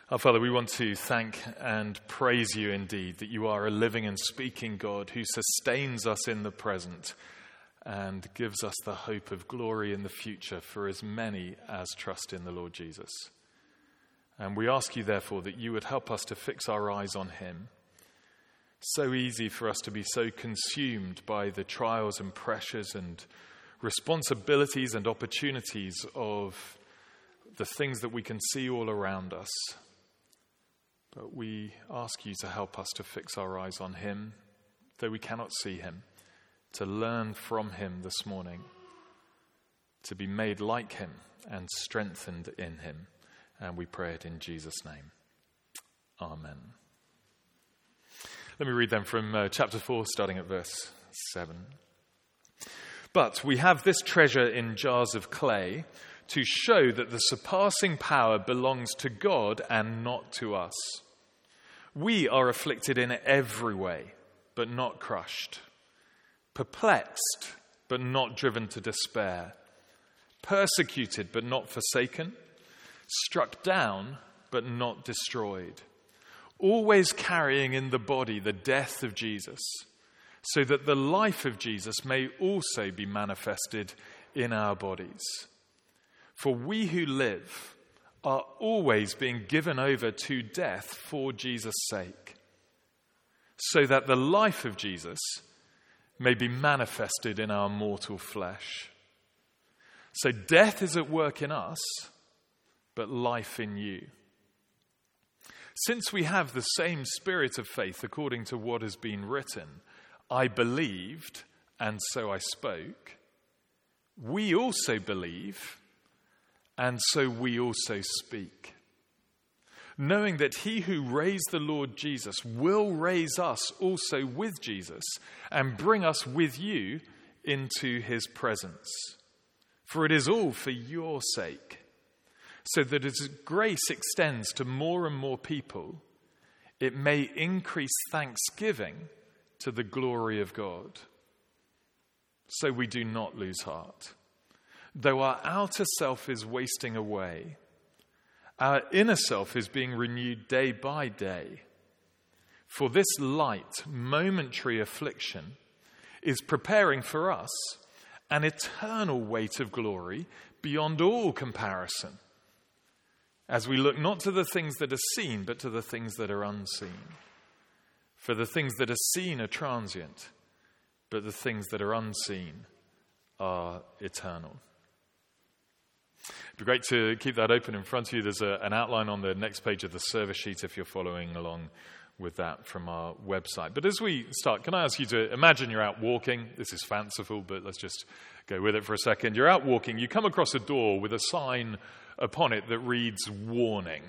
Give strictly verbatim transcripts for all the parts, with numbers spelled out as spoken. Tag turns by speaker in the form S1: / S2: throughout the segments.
S1: Our Father, we want to thank and praise you indeed that you are a living and speaking God who sustains us in the present and gives us the hope of glory in the future for as many as trust in the Lord Jesus. And we ask you, therefore, that you would help us to fix our eyes on him. So easy for us to be so consumed by the trials and pressures and responsibilities and opportunities of the things that we can see all around us. But we ask you to help us to fix our eyes on him, though we cannot see him, to learn from him this morning, to be made like him and strengthened in him. And we pray it in Jesus' name. Amen. Let me read then from uh, chapter four, starting at verse seven. But we have this treasure in jars of clay to show that the surpassing power belongs to God and not to us. We are afflicted in every way, but not crushed, perplexed, but not driven to despair, persecuted, but not forsaken, struck down, but not destroyed, always carrying in the body the death of Jesus, so that the life of Jesus may also be manifested in our bodies. For we who live are always being given over to death for Jesus' sake, so that the life of Jesus may be manifested in our mortal flesh. So death is at work in us, but life in you. Since we have the same spirit of faith according to what has been written, I believed, and so I spoke. We also believe, and so we also speak, knowing that he who raised the Lord Jesus will raise us also with Jesus and bring us with you into his presence. For it is all for your sake, so that as grace extends to more and more people, it may increase thanksgiving to the glory of God. So we do not lose heart. Though our outer self is wasting away, our inner self is being renewed day by day. For this light, momentary affliction is preparing for us an eternal weight of glory beyond all comparison, as we look not to the things that are seen, but to the things that are unseen. For the things that are seen are transient, but the things that are unseen are eternal. It'd be great to keep that open in front of you. There's a, an outline on the next page of the service sheet if you're following along with that from our website. But as we start, can I ask you to imagine you're out walking? This is fanciful, but let's just go with it for a second. You're out walking. You come across a door with a sign upon it that reads, "Warning.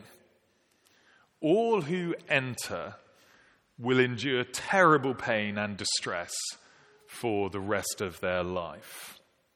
S1: All who enter will endure terrible pain and distress for the rest of their life."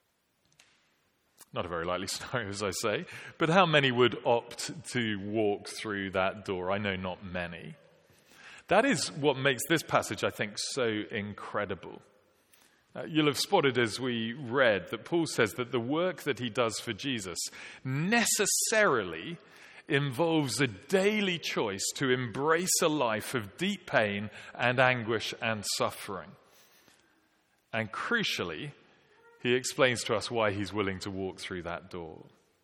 S1: Not a very likely scenario, as I say, but how many would opt to walk through that door? I know not many. That is what makes this passage, I think, so incredible. Uh, you'll have spotted as we read that Paul says that the work that he does for Jesus necessarily involves a daily choice to embrace a life of deep pain and anguish and suffering. And crucially, he explains to us why he's willing to walk through that door.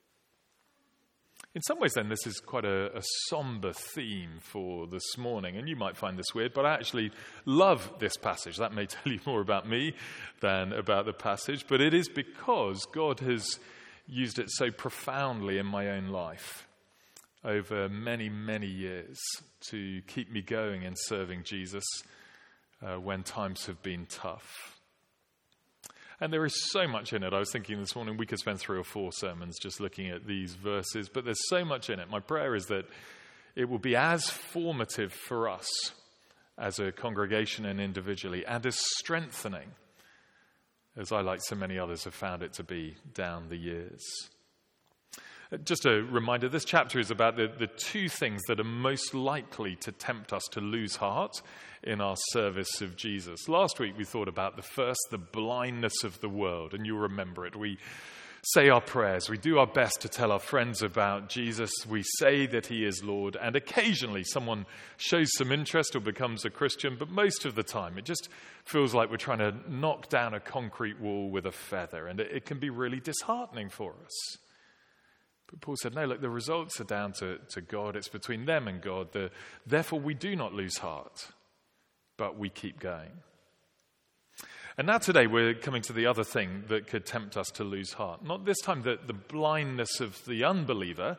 S1: In some ways, then, this is quite a, a somber theme for this morning, and you might find this weird, but I actually love this passage. That may tell you more about me than about the passage, but it is because God has used it so profoundly in my own life over many, many years to keep me going in serving Jesus uh, when times have been tough. And there is so much in it. I was thinking this morning we could spend three or four sermons just looking at these verses, but there's so much in it. My prayer is that it will be as formative for us as a congregation and individually, and as strengthening as I, like so many others, have found it to be down the years. Just a reminder, this chapter is about the, the two things that are most likely to tempt us to lose heart in our service of Jesus. Last week we thought about the first, the blindness of the world, and you'll remember it. We say our prayers. We do our best to tell our friends about Jesus. We say that he is Lord, and occasionally someone shows some interest or becomes a Christian, but most of the time it just feels like we're trying to knock down a concrete wall with a feather, and it, it can be really disheartening for us. But Paul said, no, look, the results are down to, to God. It's between them and God. The, therefore, we do not lose heart, but we keep going. And now today we're coming to the other thing that could tempt us to lose heart. Not this time the, the blindness of the unbeliever,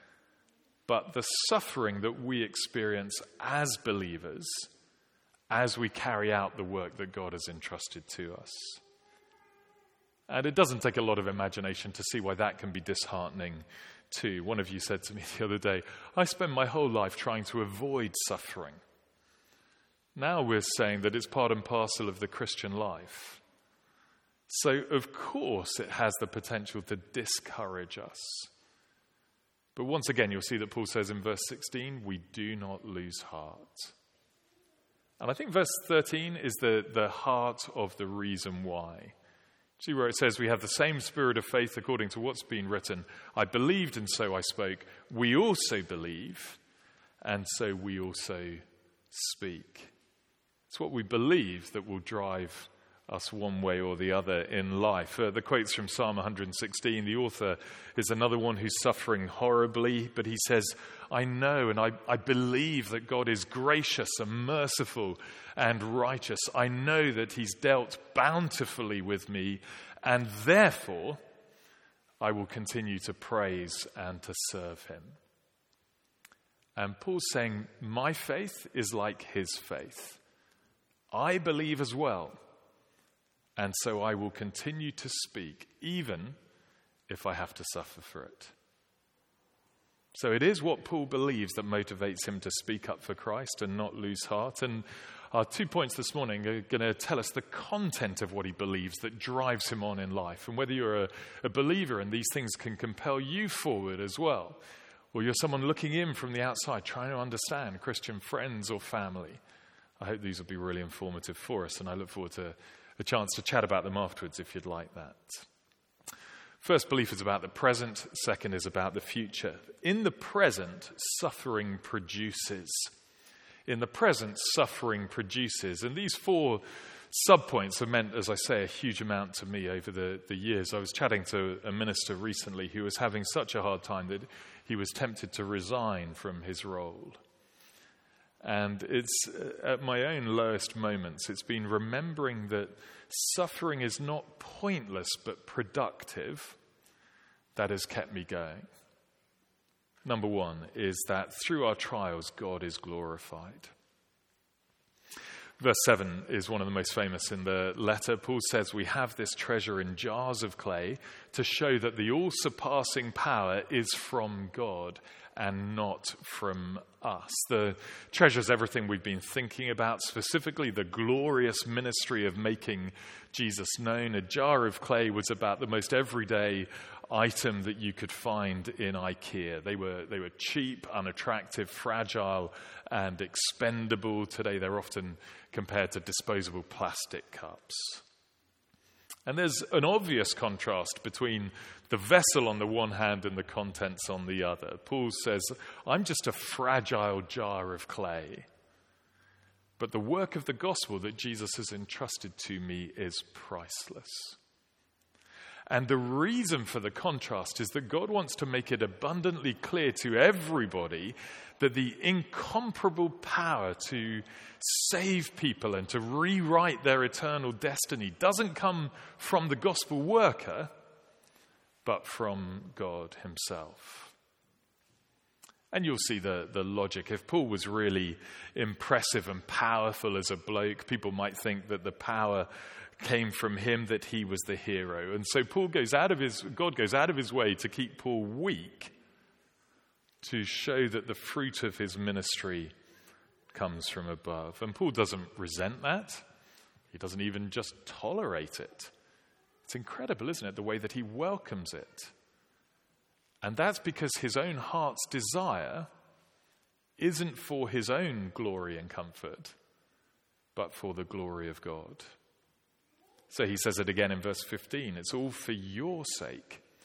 S1: but the suffering that we experience as believers as we carry out the work that God has entrusted to us. And it doesn't take a lot of imagination to see why that can be disheartening too. One of you said to me the other day, I spend my whole life trying to avoid suffering. Now we're saying that it's part and parcel of the Christian life. So, of course, it has the potential to discourage us. But once again, you'll see that Paul says in verse sixteen, we do not lose heart. And I think verse thirteen is the, the heart of the reason why. See where it says, we have the same spirit of faith according to what's been written. I believed and so I spoke. We also believe and so we also speak. It's what we believe that will drive us one way or the other in life. Uh, the quotes from Psalm one sixteen, the author is another one who's suffering horribly, but he says, I know and I, I believe that God is gracious and merciful and righteous. I know that he's dealt bountifully with me, and therefore I will continue to praise and to serve him. And Paul's saying, my faith is like his faith. I believe as well, and so I will continue to speak, even if I have to suffer for it. So it is what Paul believes that motivates him to speak up for Christ and not lose heart. And our two points this morning are going to tell us the content of what he believes that drives him on in life, and whether you're a, a believer and these things can compel you forward as well, or you're someone looking in from the outside trying to understand Christian friends or family. I hope these will be really informative for us, and I look forward to a chance to chat about them afterwards if you'd like that. First, belief is about the present. Second is about the future. In the present, suffering produces. In the present, suffering produces. And these four subpoints have meant, as I say, a huge amount to me over the, the years. I was chatting to a minister recently who was having such a hard time that he was tempted to resign from his role. And it's at my own lowest moments, it's been remembering that suffering is not pointless but productive that has kept me going. Number one is that through our trials, God is glorified. Verse seven is one of the most famous in the letter. Paul says, we have this treasure in jars of clay to show that the all-surpassing power is from God and not from us. The treasure is everything we've been thinking about, specifically the glorious ministry of making Jesus known. A jar of clay was about the most everyday item that you could find in IKEA. They were they were cheap, unattractive, fragile, and expendable. Today they're often compared to disposable plastic cups. And there's an obvious contrast between the vessel on the one hand and the contents on the other. Paul says, I'm just a fragile jar of clay. But the work of the gospel that Jesus has entrusted to me is priceless. And the reason for the contrast is that God wants to make it abundantly clear to everybody that the incomparable power to save people and to rewrite their eternal destiny doesn't come from the gospel worker, but from God himself. And you'll see the, the logic. If Paul was really impressive and powerful as a bloke, people might think that the power came from him, that he was the hero. And so Paul goes out of his, God goes out of his way to keep Paul weak, to show that the fruit of his ministry comes from above. And Paul doesn't resent that. He doesn't even just tolerate it. It's incredible, isn't it, the way that he welcomes it. And that's because his own heart's desire isn't for his own glory and comfort, but for the glory of God. So he says it again in verse fifteen. It's all for your sake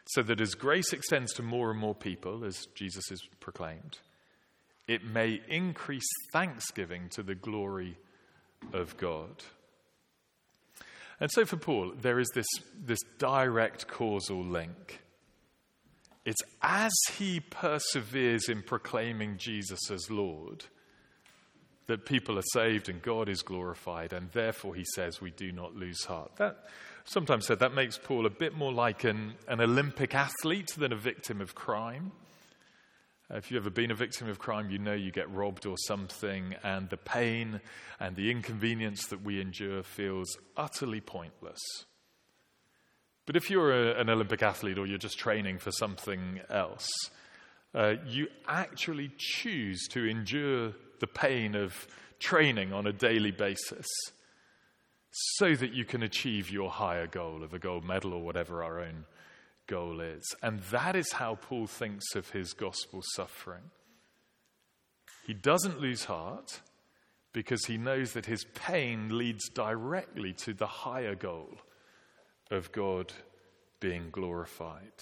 S1: so that as grace extends to more and more people, as Jesus has proclaimed, it may increase thanksgiving to the glory of God. And so for Paul, there is this, this direct causal link. It's as he perseveres in proclaiming Jesus as Lord that people are saved and God is glorified, and therefore he says we do not lose heart. That, sometimes said, that makes Paul a bit more like an, an Olympic athlete than a victim of crime. If you've ever been a victim of crime, you know you get robbed or something, and the pain and the inconvenience that we endure feels utterly pointless. But if you're a, an Olympic athlete or you're just training for something else, uh, you actually choose to endure the pain of training on a daily basis so that you can achieve your higher goal of a gold medal or whatever our own goal is. And that is how Paul thinks of his gospel suffering. He doesn't lose heart because he knows that his pain leads directly to the higher goal of God being glorified.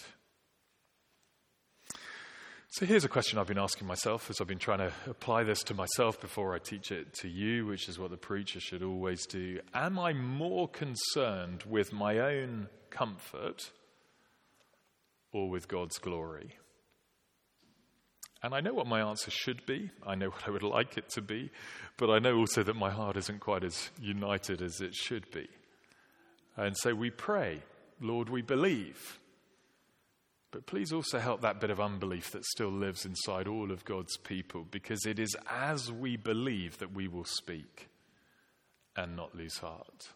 S1: So here's a question I've been asking myself as I've been trying to apply this to myself before I teach it to you, which is what the preacher should always do. Am I more concerned with my own comfort or with God's glory? And I know what my answer should be. I know what I would like it to be. But I know also that my heart isn't quite as united as it should be. And so we pray, Lord, we believe. But please also help that bit of unbelief that still lives inside all of God's people, because it is as we believe that we will speak and not lose heart.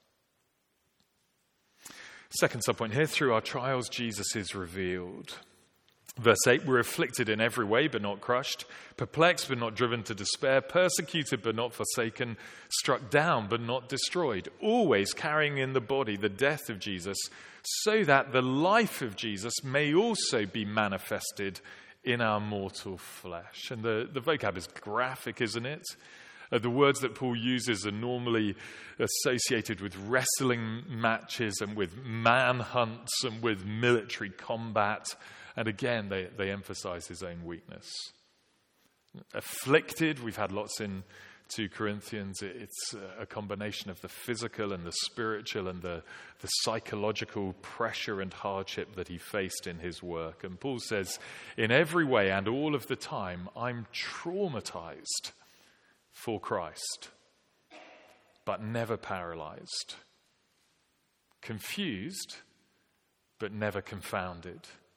S1: Second subpoint here, through our trials, Jesus is revealed. Verse eight, we're afflicted in every way, but not crushed, perplexed, but not driven to despair, persecuted, but not forsaken, struck down, but not destroyed, always carrying in the body the death of Jesus, so that the life of Jesus may also be manifested in our mortal flesh. And the, the vocab is graphic, isn't it? Uh, the words that Paul uses are normally associated with wrestling matches and with manhunts and with military combat. And again, they, they emphasize his own weakness. Afflicted, we've had lots in two Corinthians. It's a combination of the physical and the spiritual and the, the psychological pressure and hardship that he faced in his work. And Paul says, in every way and all of the time, I'm traumatized for Christ, but never paralyzed. Confused, but never confounded.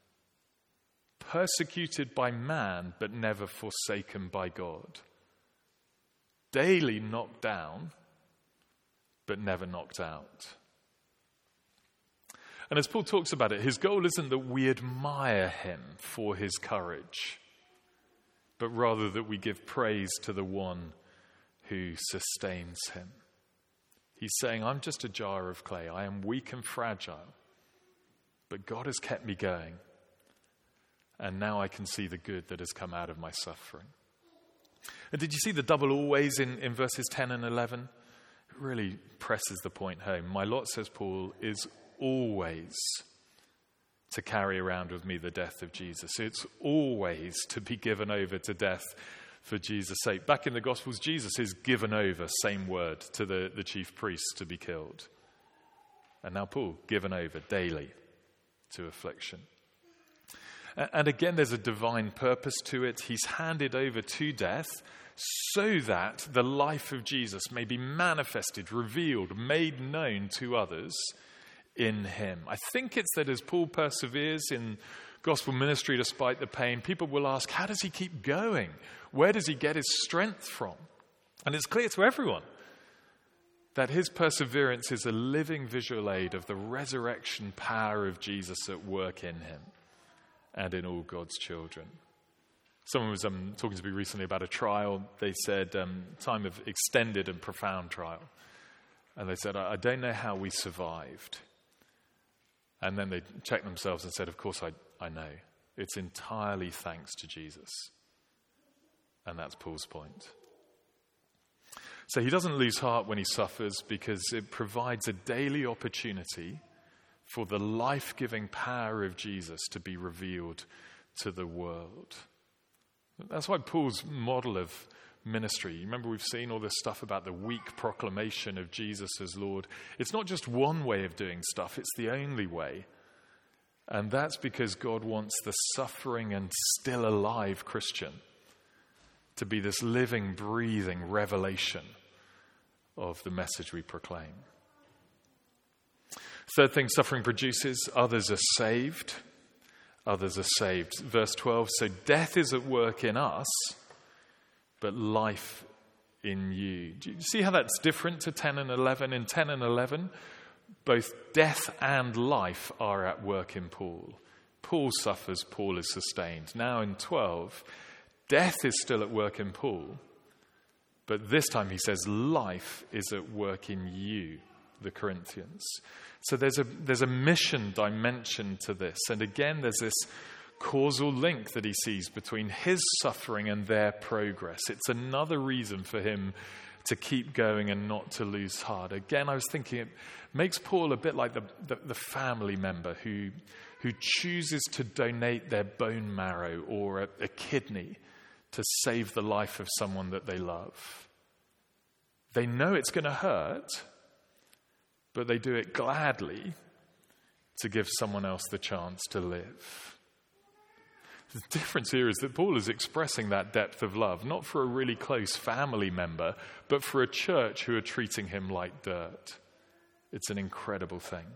S1: Persecuted by man, but never forsaken by God. Daily knocked down, but never knocked out. And as Paul talks about it, his goal isn't that we admire him for his courage, but rather that we give praise to the one who sustains him. He's saying, I'm just a jar of clay. I am weak and fragile, but God has kept me going. And now I can see the good that has come out of my suffering. And did you see the double always in, in verses ten and eleven? It really presses the point home. My lot, says Paul, is always to carry around with me the death of Jesus. It's always to be given over to death for Jesus' sake. Back in the Gospels, Jesus is given over, same word, to the, the chief priests to be killed. And now Paul, given over daily to affliction. And again, there's a divine purpose to it. He's handed over to death so that the life of Jesus may be manifested, revealed, made known to others in him. I think it's that as Paul perseveres in gospel ministry despite the pain, people will ask, how does he keep going? Where does he get his strength from? And it's clear to everyone that his perseverance is a living visual aid of the resurrection power of Jesus at work in him and in all God's children. Someone was um, talking to me recently about a trial. They said, um, time of extended and profound trial. And they said, I, I don't know how we survived. And then they checked themselves and said, of course I, I know. It's entirely thanks to Jesus. And that's Paul's point. So he doesn't lose heart when he suffers because it provides a daily opportunity for the life-giving power of Jesus to be revealed to the world. That's why Paul's model of ministry, you remember we've seen all this stuff about the weak proclamation of Jesus as Lord. It's not just one way of doing stuff, it's the only way. And that's because God wants the suffering and still alive Christian to be this living, breathing revelation of the message we proclaim. Third thing suffering produces, others are saved. Others are saved. Verse twelve, so death is at work in us, but life in you. Do you see how that's different to ten and eleven? In ten and eleven, both death and life are at work in Paul. Paul suffers, Paul is sustained. Now in twelve, death is still at work in Paul, but this time he says life is at work in you, the Corinthians. So there's a there's a mission dimension to this. And again, there's this causal link that he sees between his suffering and their progress. It's another reason for him to keep going and not to lose heart. Again, I was thinking it makes Paul a bit like the, the, the family member who, who chooses to donate their bone marrow or a, a kidney to save the life of someone that they love. They know it's going to hurt, but they do it gladly to give someone else the chance to live. The difference here is that Paul is expressing that depth of love, not for a really close family member, but for a church who are treating him like dirt. It's an incredible thing.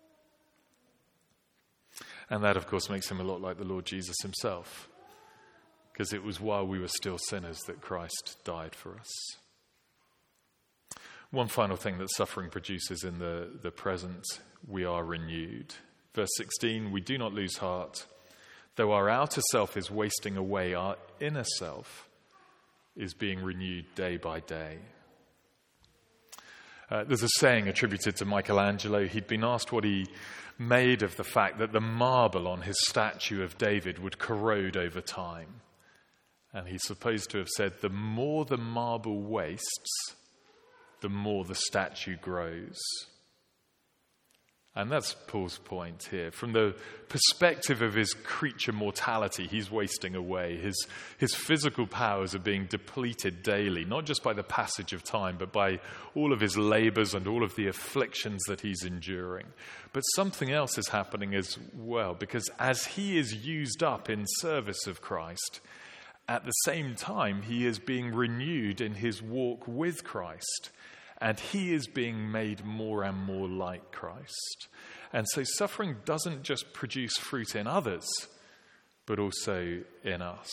S1: And that, of course, makes him a lot like the Lord Jesus himself, because it was while we were still sinners that Christ died for us. One final thing that suffering produces in the, the present, we are renewed. Verse sixteen, we do not lose heart. Though our outer self is wasting away, our inner self is being renewed day by day. Uh, there's a saying attributed to Michelangelo. He'd been asked what he made of the fact that the marble on his statue of David would corrode over time. And he's supposed to have said, the more the marble wastes, the more the statue grows. And that's Paul's point here. From the perspective of his creature mortality, he's wasting away. His, his physical powers are being depleted daily, not just by the passage of time, but by all of his labors and all of the afflictions that he's enduring. But something else is happening as well, because as he is used up in service of Christ, at the same time, he is being renewed in his walk with Christ. And he is being made more and more like Christ. And so suffering doesn't just produce fruit in others, but also in us.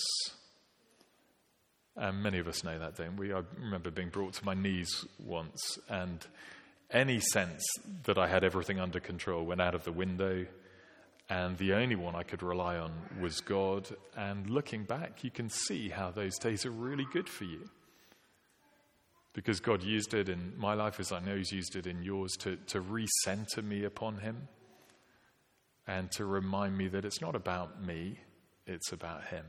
S1: And many of us know that, don't we? I remember being brought to my knees once, and any sense that I had everything under control went out of the window, and the only one I could rely on was God. And looking back, you can see how those days are really good for you. Because God used it in my life, as I know he's used it in yours, to, to recenter me upon him and to remind me that it's not about me, it's about him.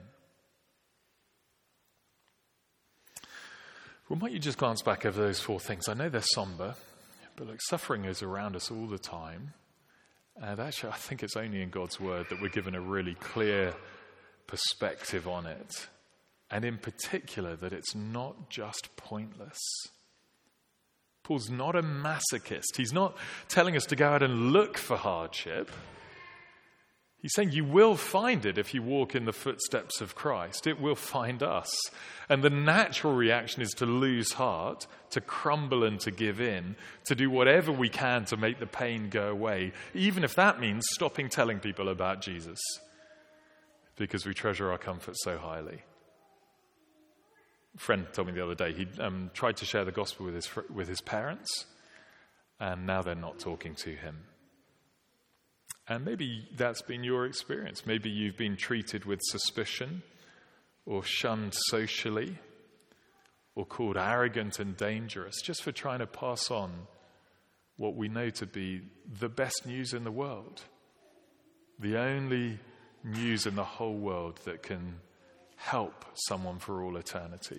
S1: Well, might you just glance back over those four things? I know they're somber, but look, suffering is around us all the time. And actually, I think it's only in God's word that we're given a really clear perspective on it. And in particular, that it's not just pointless. Paul's not a masochist. He's not telling us to go out and look for hardship. He's saying you will find it if you walk in the footsteps of Christ. It will find us. And the natural reaction is to lose heart, to crumble and to give in, to do whatever we can to make the pain go away, even if that means stopping telling people about Jesus, because we treasure our comfort so highly. A friend told me the other day he um, tried to share the gospel with his fr- with his parents, and now they're not talking to him. And maybe that's been your experience. Maybe you've been treated with suspicion, or shunned socially, or called arrogant and dangerous just for trying to pass on what we know to be the best news in the world, the only news in the whole world that can help someone for all eternity.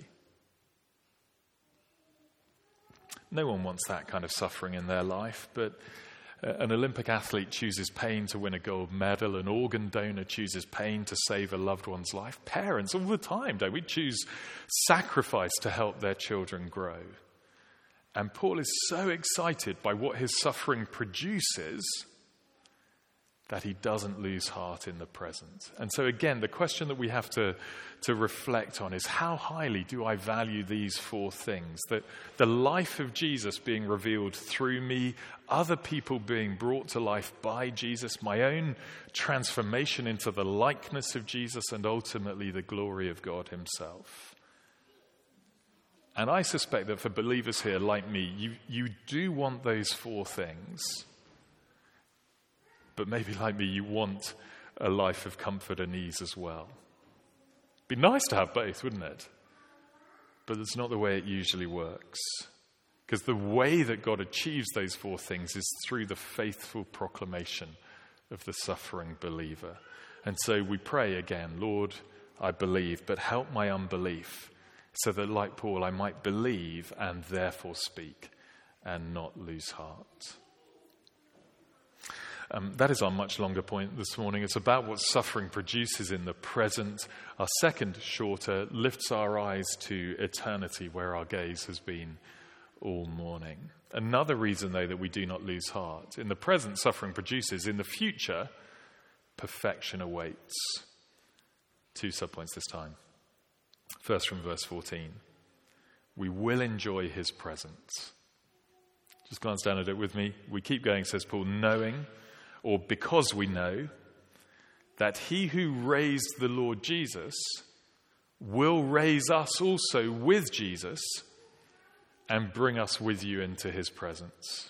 S1: No one wants that kind of suffering in their life, but An Olympic athlete chooses pain to win a gold medal. An organ donor chooses pain to save a loved one's life. Parents, all the time, don't we, choose sacrifice to help their children grow. And Paul is so excited by what his suffering produces that he doesn't lose heart in the present. And so again, the question that we have to, to reflect on is, how highly do I value these four things? That the life of Jesus being revealed through me, other people being brought to life by Jesus, my own transformation into the likeness of Jesus, and ultimately the glory of God himself. And I suspect that for believers here like me, you, you do want those four things. But maybe like me, you want a life of comfort and ease as well. Be nice to have both, wouldn't it? But it's not the way it usually works. Because the way that God achieves those four things is through the faithful proclamation of the suffering believer. And so we pray again, Lord, I believe, but help my unbelief, so that like Paul, I might believe and therefore speak and not lose heart. Um, that is our much longer point this morning. It's about what suffering produces in the present. Our second, shorter, lifts our eyes to eternity, where our gaze has been all morning. Another reason, though, that we do not lose heart. In the present, suffering produces. In the future, perfection awaits. Two subpoints this time. First, from verse fourteen. We will enjoy his presence. Just glance down at it with me. We keep going, says Paul, knowing, or because we know, that he who raised the Lord Jesus will raise us also with Jesus and bring us with you into his presence.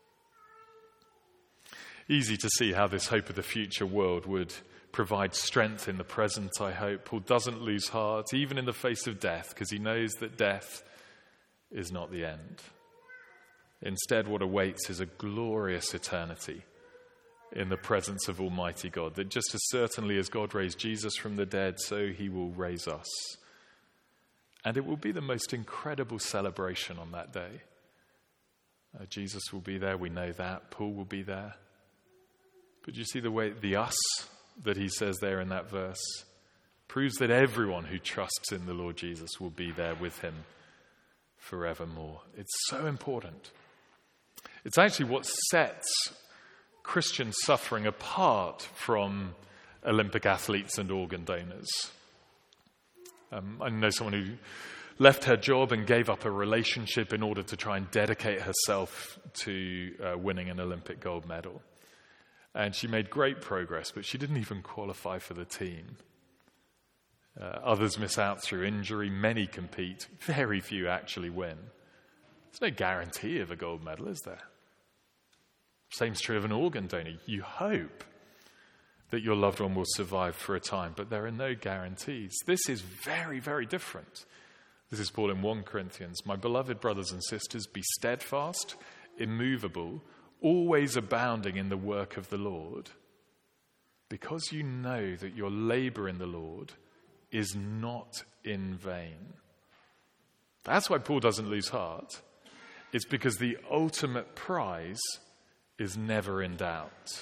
S1: Easy to see how this hope of the future world would provide strength in the present, I hope. Paul doesn't lose heart, even in the face of death, because he knows that death is not the end. Instead, what awaits is a glorious eternity in the presence of Almighty God, that just as certainly as God raised Jesus from the dead, so he will raise us. And it will be the most incredible celebration on that day. Uh, Jesus will be there, we know that. Paul will be there. But you see the way, the us that he says there in that verse, proves that everyone who trusts in the Lord Jesus will be there with him forevermore. It's so important. It's actually what sets Christian suffering apart from Olympic athletes and organ donors. Um, I know someone who left her job and gave up a relationship in order to try and dedicate herself to uh, winning an Olympic gold medal. And she made great progress, but she didn't even qualify for the team. Uh, others miss out through injury. Many compete. Very few actually win. There's no guarantee of a gold medal, is there? Same's true of an organ donor. You hope that your loved one will survive for a time, but there are no guarantees. This is very, very different. This is Paul in First Corinthians. My beloved brothers and sisters, be steadfast, immovable, always abounding in the work of the Lord, because you know that your labor in the Lord is not in vain. That's why Paul doesn't lose heart. It's because the ultimate prize is never in doubt.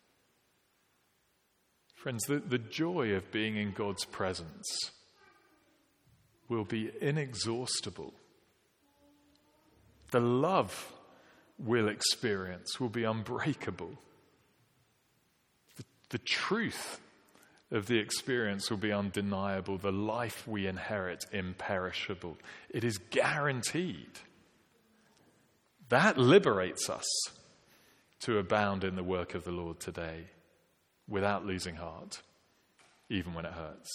S1: Friends, the, the joy of being in God's presence will be inexhaustible. The love we'll experience will be unbreakable. The, the truth of the experience will be undeniable. The life we inherit imperishable. It is guaranteed. That liberates us to abound in the work of the Lord today without losing heart, even when it hurts.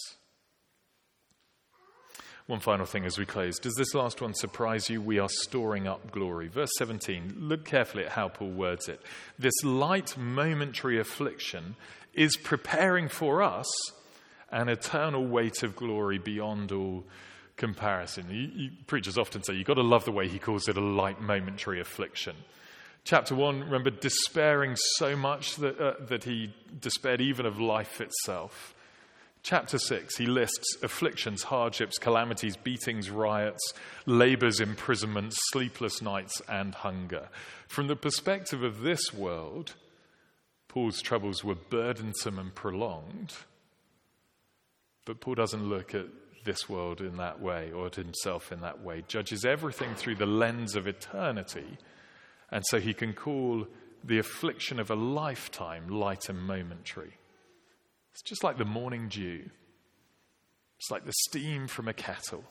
S1: One final thing as we close. Does this last one surprise you? We are storing up glory. Verse seventeen, look carefully at how Paul words it. This light momentary affliction is preparing for us an eternal weight of glory beyond all comparison. You, you, preachers often say you've got to love the way he calls it a light momentary affliction. Chapter one, remember, despairing so much that, uh, that he despaired even of life itself. Chapter six, he lists afflictions, hardships, calamities, beatings, riots, labors, imprisonments, sleepless nights, and hunger. From the perspective of this world, Paul's troubles were burdensome and prolonged. But Paul doesn't look at this world in that way, or at himself in that way. Judges everything through the lens of eternity, and so he can call the affliction of a lifetime light and momentary. It's just like the morning dew. It's like the steam from a kettle.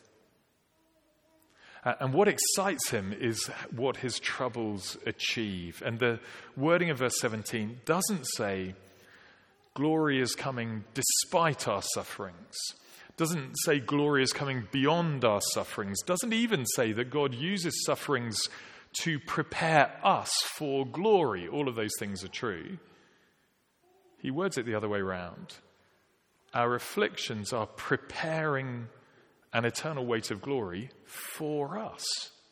S1: And what excites him is what his troubles achieve. And the wording of verse seventeen doesn't say, glory is coming despite our sufferings. Doesn't say glory is coming beyond our sufferings. Doesn't even say that God uses sufferings to prepare us for glory. All of those things are true. He words it the other way around. Our afflictions are preparing an eternal weight of glory for us.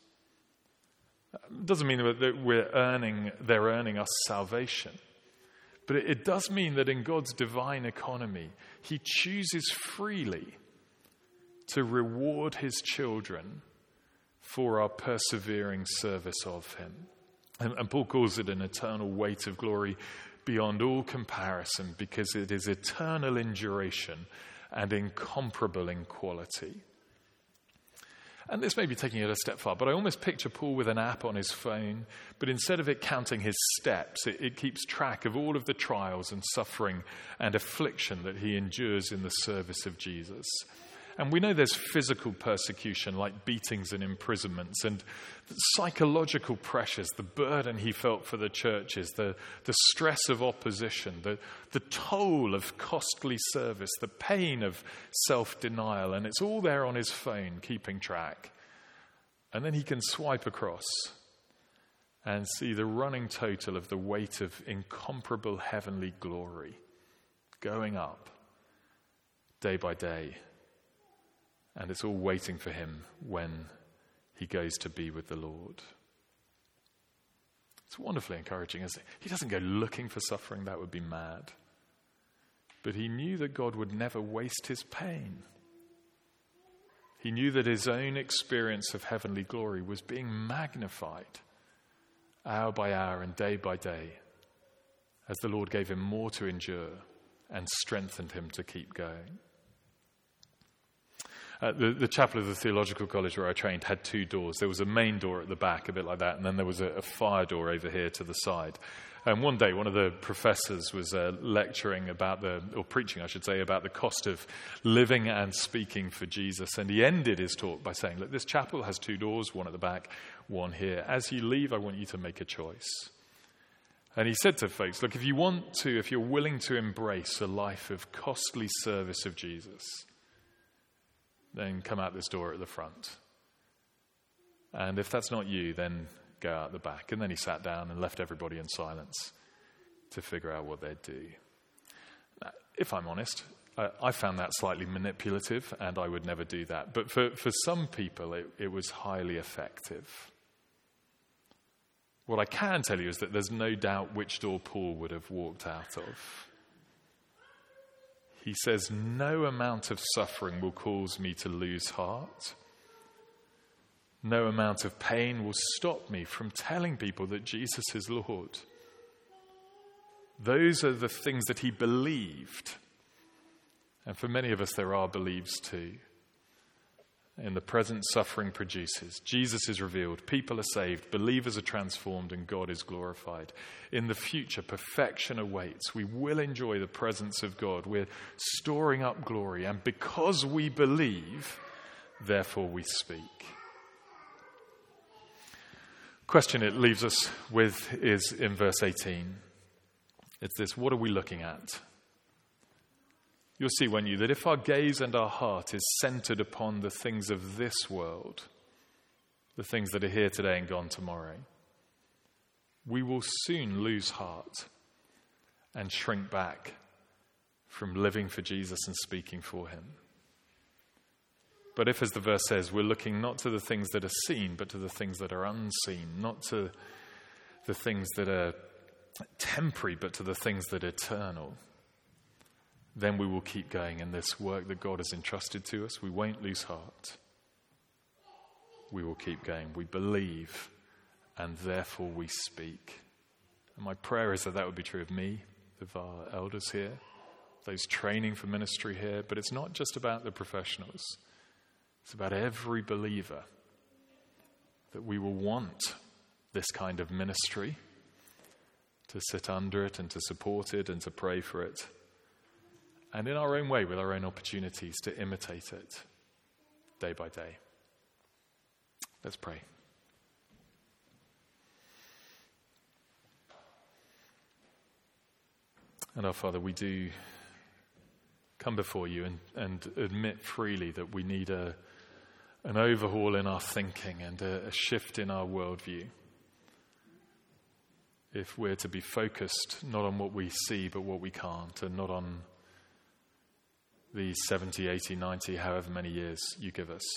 S1: It doesn't mean that we're earning, they're earning us salvation. But it does mean that in God's divine economy, he chooses freely to reward his children for our persevering service of him. And, and Paul calls it an eternal weight of glory beyond all comparison, because it is eternal in duration and incomparable in quality. And this may be taking it a step far, but I almost picture Paul with an app on his phone, but instead of it counting his steps, it, it keeps track of all of the trials and suffering and affliction that he endures in the service of Jesus. And we know there's physical persecution like beatings and imprisonments, and psychological pressures, the burden he felt for the churches, the, the stress of opposition, the, the toll of costly service, the pain of self-denial, and it's all there on his phone, keeping track. And then he can swipe across and see the running total of the weight of incomparable heavenly glory going up day by day. And it's all waiting for him when he goes to be with the Lord. It's wonderfully encouraging, isn't it? He doesn't go looking for suffering. That would be mad. But he knew that God would never waste his pain. He knew that his own experience of heavenly glory was being magnified hour by hour and day by day as the Lord gave him more to endure and strengthened him to keep going. Uh, the, the chapel of the theological college where I trained had two doors. There was a main door at the back, a bit like that, and then there was a, a fire door over here to the side. And one day, one of the professors was uh, lecturing about the, or preaching, I should say, about the cost of living and speaking for Jesus. And he ended his talk by saying, look, this chapel has two doors, one at the back, one here. As you leave, I want you to make a choice. And he said to folks, look, if you want to, if you're willing to embrace a life of costly service of Jesus, then come out this door at the front. And if that's not you, then go out the back. And then he sat down and left everybody in silence to figure out what they'd do. Now, if I'm honest, I, I found that slightly manipulative, and I would never do that. But for, for some people, it, it was highly effective. What I can tell you is that there's no doubt which door Paul would have walked out of. He says, no amount of suffering will cause me to lose heart. No amount of pain will stop me from telling people that Jesus is Lord. Those are the things that he believed. And for many of us, there are beliefs too. In the present, suffering produces. Jesus is revealed. People are saved. Believers are transformed, and God is glorified. In the future, perfection awaits. We will enjoy the presence of God. We're storing up glory. And because we believe, therefore we speak. Question it leaves us with is in verse eighteen. It's this: what are we looking at? You'll see, won't you, that if our gaze and our heart is centered upon the things of this world, the things that are here today and gone tomorrow, we will soon lose heart and shrink back from living for Jesus and speaking for him. But if, as the verse says, we're looking not to the things that are seen, but to the things that are unseen, not to the things that are temporary, but to the things that are eternal, then we will keep going in this work that God has entrusted to us. We won't lose heart. We will keep going. We believe, and therefore we speak. And my prayer is that that would be true of me, of our elders here, those training for ministry here. But it's not just about the professionals. It's about every believer, that we will want this kind of ministry, to sit under it and to support it and to pray for it. And in our own way, with our own opportunities, to imitate it day by day. Let's pray. And our Father, we do come before you and, and admit freely that we need a, an overhaul in our thinking and a, a shift in our worldview. If we're to be focused not on what we see but what we can't, and not on the seventy, eighty, ninety, however many years you give us,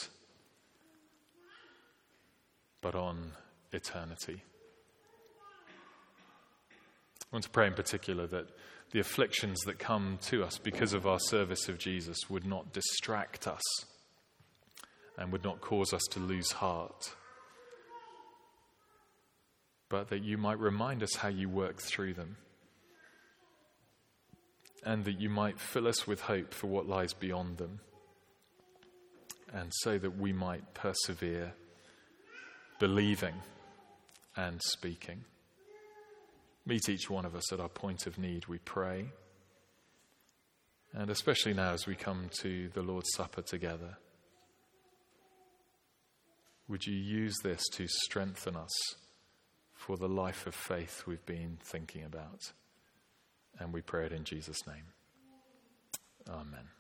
S1: but on eternity. I want to pray in particular that the afflictions that come to us because of our service of Jesus would not distract us and would not cause us to lose heart, but that you might remind us how you work through them, and that you might fill us with hope for what lies beyond them, and so that we might persevere, believing and speaking. Meet each one of us at our point of need, we pray. And especially now as we come to the Lord's Supper together, would you use this to strengthen us for the life of faith we've been thinking about? And we pray it in Jesus' name. Amen.